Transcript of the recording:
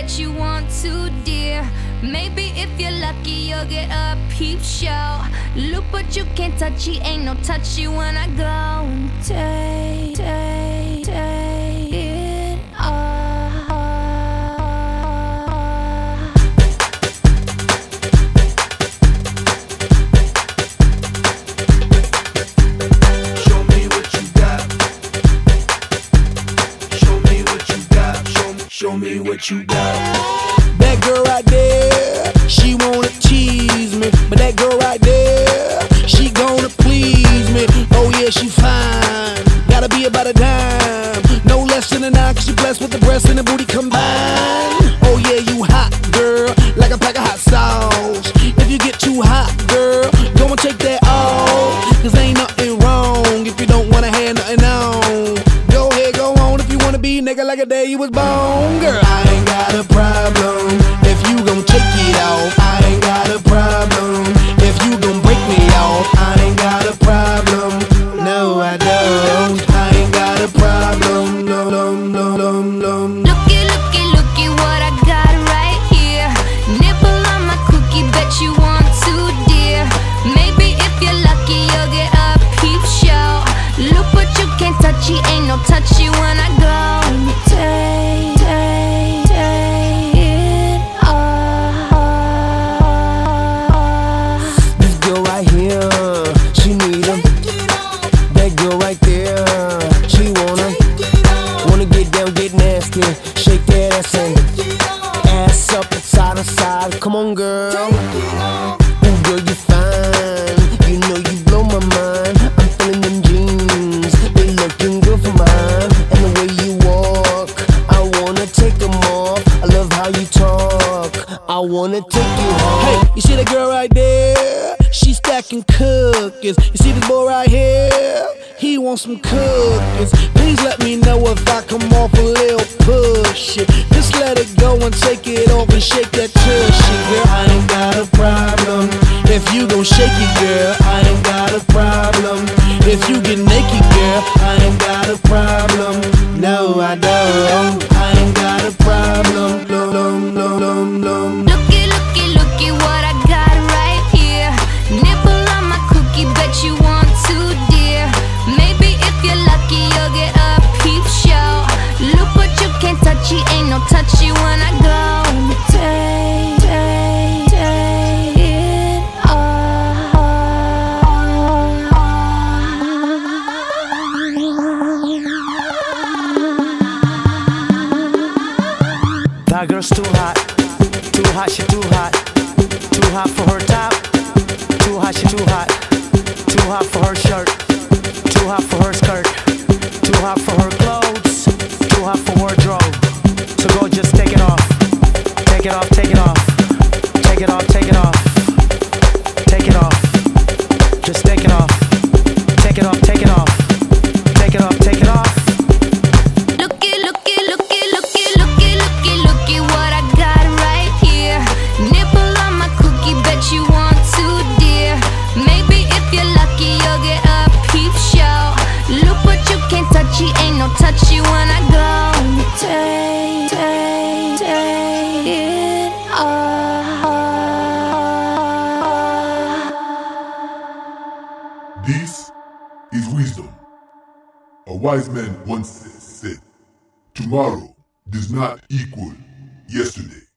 bet you want to, dear. Maybe if you're lucky, you'll get a peep show. Look, but you can't touch it, ain't no touchy when I go and take it all. Show me what you got. Show me what you got. Show me what you got. That girl right there, she wanna tease me. But that girl right there, she gonna please me. Oh yeah, she fine, gotta be about a dime. No less than a 9, cause she blessed with the breast and the booty combined. Oh yeah, you hot, girl, like a pack of hot sauce. If you get too hot, girl, go and take that off. Cause ain't nothing wrong if you don't wanna have nothing on. Go ahead, go on if you wanna be nigga like a day you was born. Girl, I ain't got a problem if you gon' take it off. I ain't got a problem if you gon' break me off. I ain't got a problem, no I don't. I ain't got a problem, no, no, no, no, no. Looky what I got right here. Nibble on my cookie, bet you want to, dear. Maybe if you're lucky, you'll get a peep show. Look, but you can't touch it, ain't no touchy when I go and take it all. This girl right here, she need 'em. That girl right there, she wanna get down, get nasty. Shake that ass and ass up, side to side. Come on, girl. Ooh, girl, you fine. You know you blow my mind. I'm feeling them jeans, they looking good for mine. And the way you walk, I wanna take them off. I love how you talk, I wanna take you home. Hey, you see that girl right there? She stacking cookies. You see this boy right here? He wants some cookies. Please let me know if I come off a little pushy. Just let it go and take it off and shake that tushy. Girl, I ain't got a problem if you gon' shake it, girl. I ain't got a problem if you get naked, girl. I ain't got a problem, no I don't. I ain't got a problem, no, no, no, no, no. Looky what I got right here. Nibble on my cookie, bet you want to, dear. Maybe if you're lucky, you'll get a peep show. Look, but you can't touch it, ain't no touchy when I go and take it all. That girl's too hot, she too hot. Too hot for her top, too hot, she too hot. Too hot for her shirt, too hot for her skirt. Too hot for her clothes, too hot for wardrobe. So go just take it off, take it off, take it off. Take it off, take it off. Take it off, just take it off. Take it off, take it off. Take it off, take it off. Looky what I got right here. Nibble on my cookie, bet you want to, dear. Maybe if you're lucky, you'll get a peep show. Look, but you can't touch it, ain't no touchy when I go and take it all. This is wisdom. A wise man once said, tomorrow does not equal yesterday.